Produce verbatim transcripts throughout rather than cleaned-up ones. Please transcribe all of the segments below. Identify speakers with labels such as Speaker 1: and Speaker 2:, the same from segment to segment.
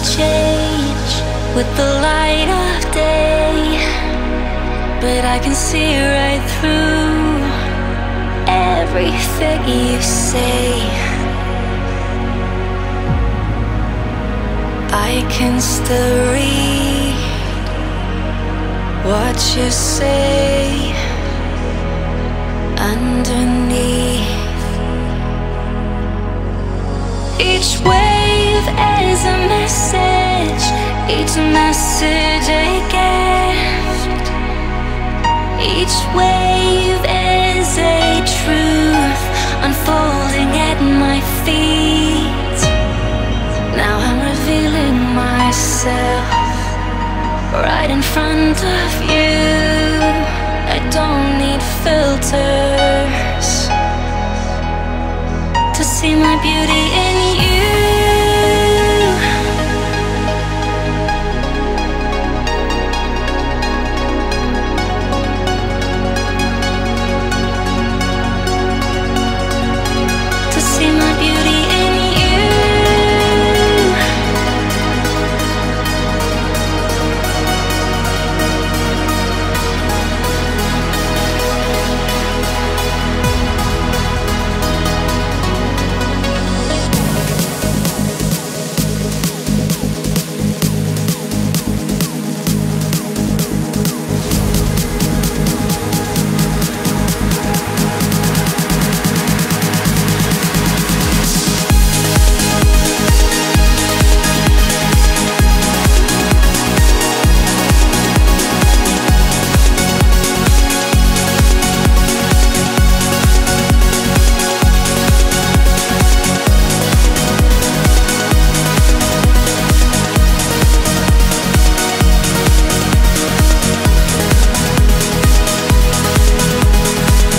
Speaker 1: change with the light of day, but I can see right through everything you say. I can still read what you say underneath. Each wave is a message, each message a gift. Each wave is a truth unfolding at my feet. Now I'm revealing myself right in front of you. I don't need filters to see my beauty in you. To see my beauty in you.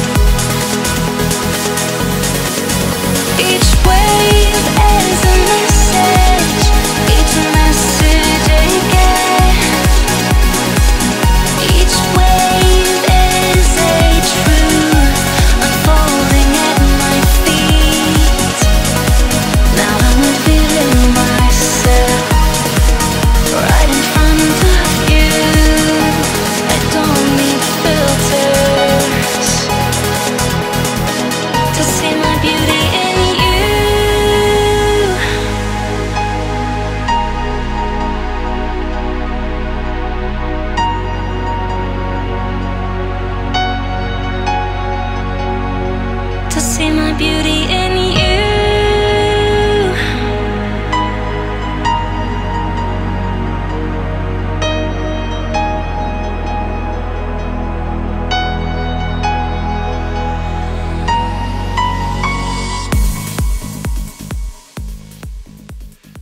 Speaker 1: Each wave is a message.